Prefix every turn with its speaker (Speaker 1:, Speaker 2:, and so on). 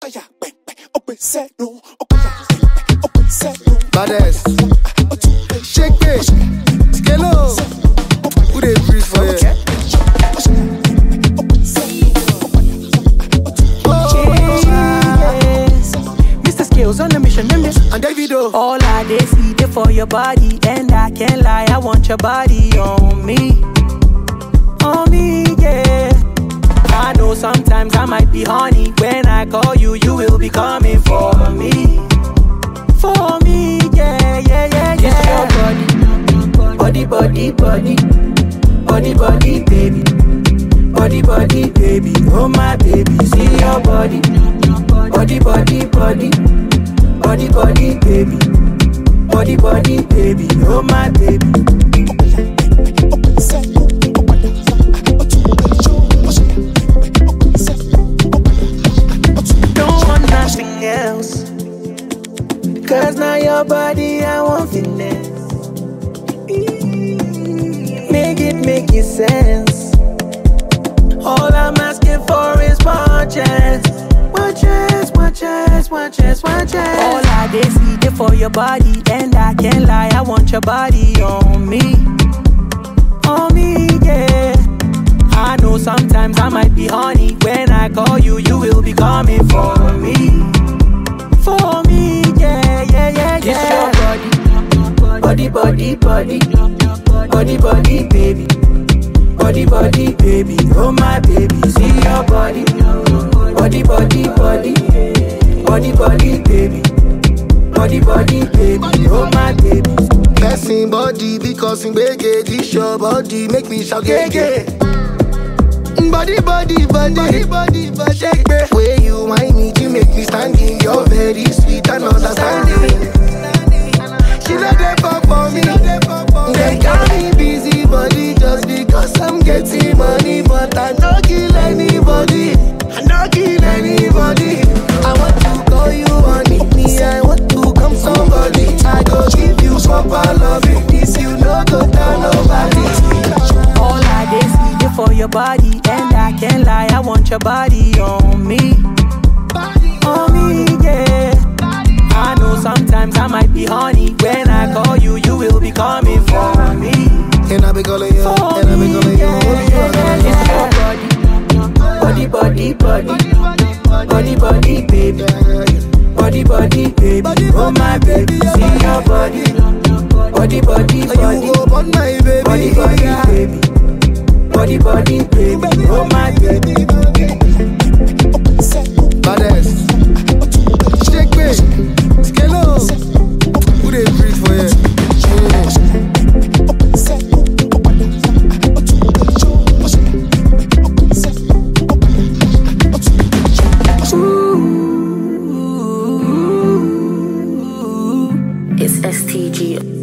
Speaker 1: Baddest. Shake it. Skelo. Who they breathe for you?
Speaker 2: Mr. Skills on the mission, remember?
Speaker 1: And Davido.
Speaker 2: All I dey see dey for your body, and I can't lie, I want your body on me. On me, yeah. I know sometimes I might be horny. When I call you, you will be coming for me. For me, yeah, yeah, yeah, yeah. It's your body, body, body, body, body, baby. Body, body, baby, oh my baby. See your body, body, body, body, body, body, baby. Body, body, baby, oh my baby. Don't want nothing else, 'cause now your body I want finesse. Make it sense. All I'm asking for is one chance. One chance, one chance, one chance, one chance. All I dey see dey for your body, and I can't lie, I want your body on me. On me, yeah. I know sometimes I might be horny. When I call you, you will be coming for me. For me, yeah, yeah, yeah, yeah. It's your body, body, body, body, body, body, baby. Body, body, baby, oh my baby. See your body, body, body, body, body, body, baby. Body, body, baby, oh my baby.
Speaker 1: Passing body because in bege. This your body make me shout gege. Body, body, body, body, body, shake me. Way you whine me, you make me standing. You're very sweet and understanding. She not there for me. They got me busy body just because I'm getting money, but I don't kill anybody. I don't kill anybody. I want to call you honey, me. I want to come somebody. I go give you proper loving. This you know go down nobody.
Speaker 2: All I dey see dey for your body, and I can't lie, I want your body on me. On me, yeah. I know sometimes I might be horny. When I call you, you will be coming for me.
Speaker 1: And I be calling you, and I be calling you.
Speaker 2: It's your body, body, body, body, body, baby. Body, body, baby, oh my baby. See your body, body, body, body,
Speaker 1: You go on my baby.
Speaker 2: body, body, baby. Body, body, baby, oh my baby.
Speaker 1: Baddest. Shake me. Skelo. Who they breathe for you?
Speaker 3: It's STG.